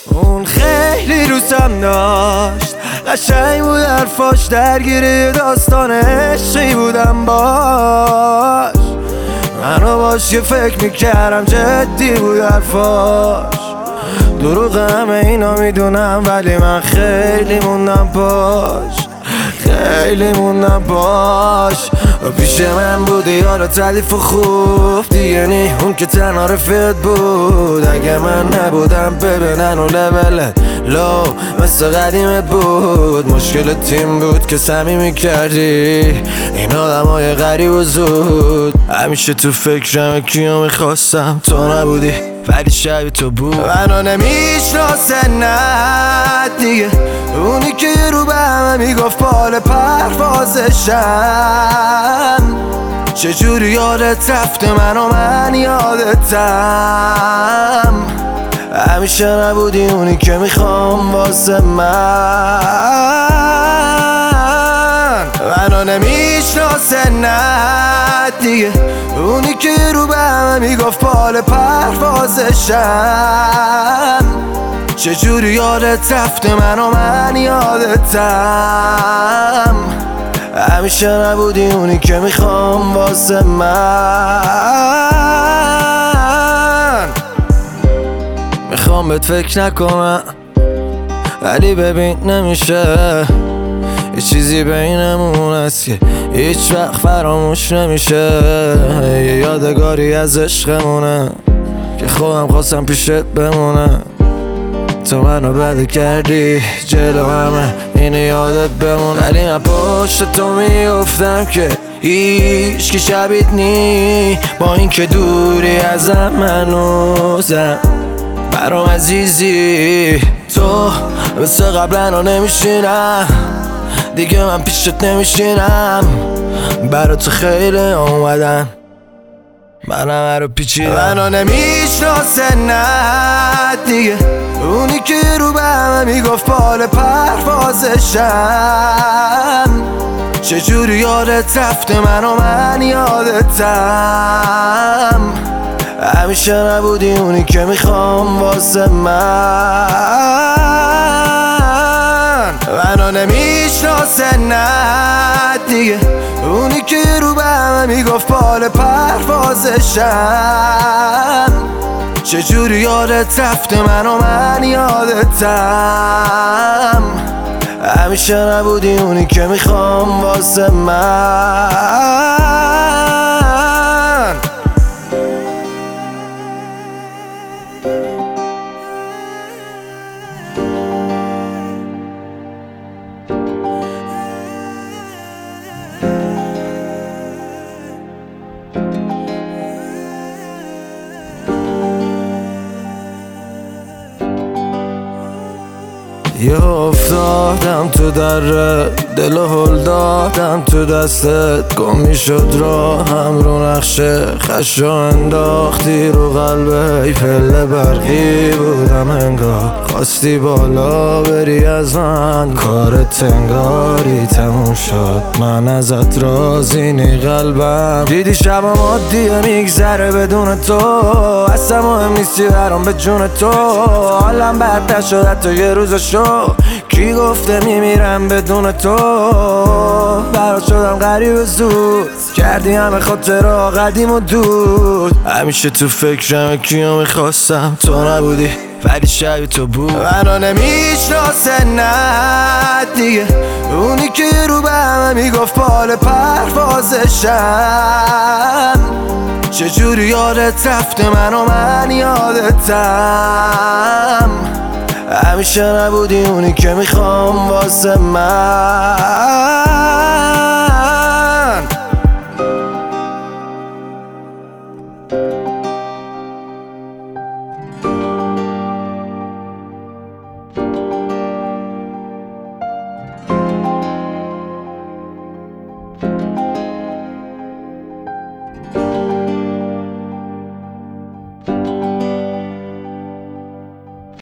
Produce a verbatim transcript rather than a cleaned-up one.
اون خیلی روزم داشت، قشنگ بود حرفاش، درگیری داستان عشقی بودم باش. منو باش یه فکر میکردم جدی بود حرفاش. دروغ همه اینا میدونم ولی من خیلی موندم باش، خیلی موندم باش. و پیش من بودی یارو تعلیف و خوب دیگه نی، اون که تنها رفیقت بود. اگه من نبودم ببینن و لولت لو مثل قدیمت بود. مشکل تیم بود که صمیمی کردی این آدم های غریب و زود. همیشه تو فکرم کیو میخواستم، تو نبودی ولی شبیه تو بود. منو نمیشناسه نه دیگه، اونی که رو به همه میگفت بال پروازشم. چجوری یادت رفته منو من یادتم. همیشه نبودی اونی که میخوام واسه من. منو نمیشناسه نه دیگه، اونی که رو به همه میگفت بال پروازشم. چجوری یادت رفته منو من یادتم. همیشه نبودی اونی که میخوام واسه من. میخوام بهت فکر نکنم ولی ببین نمیشه، یه چیزی بینمون هست که هیچ وقت فراموش نمیشه. یه یادگاری از عشقمونه که خودم خواستم پیشت بمونم. تو منو بده کردی جلو همه اینه یادت بمون. ولی من پشت تو میافتم که هیچ کی شبیت نی، با این که دوری ازم هنوزم برام عزیزی. تو مثل قبلا نمیشینم دیگه، من پیشت نمیشینم. برا تو خیلی اومدن من همه رو پیچیدم. منو نمیشناسه نه دیگه، اونی که رو به همه میگفت بال پروازشم. چجوری یادت رفته منو من یادتم. همیشه نبودی اونی که میخوام واسه من. منو نمیشناسه نه دیگه، اونی که رو به همه میگفت بال پروازشم. چجوری یادت رفته منو من یادتم. همیشه نبودی اونی که میخوام واسه من. یه افتادم تو در دل و هل دادم تو دستت، گم میشد راهم رو نقشه خش رو انداختی رو قلبه. ای پله برقی بودم انگار خواستی بالا بری از من، کارت انگاری تموم شد من ازت راضی نی قلبم. دیدی شبم عادیه میگذره بدون تو، اصلا مهم نیستی برام به جون تو. حالم بد نشد حتی یه روز شد، کی گفته میمیرم بدون تو. برات شدم غریب زود، کردی همه خاطرها قدیم و دود. همیشه تو فکرم کیو میخواستم، تو نبودی ولی شبیه تو بود. منو نمیشناسه نه دیگه، اونی که رو به همه میگفت بال پروازشم. چجوری یادت رفته منو من یادتم. همیشه نبودی اونی که میخوام واسه من.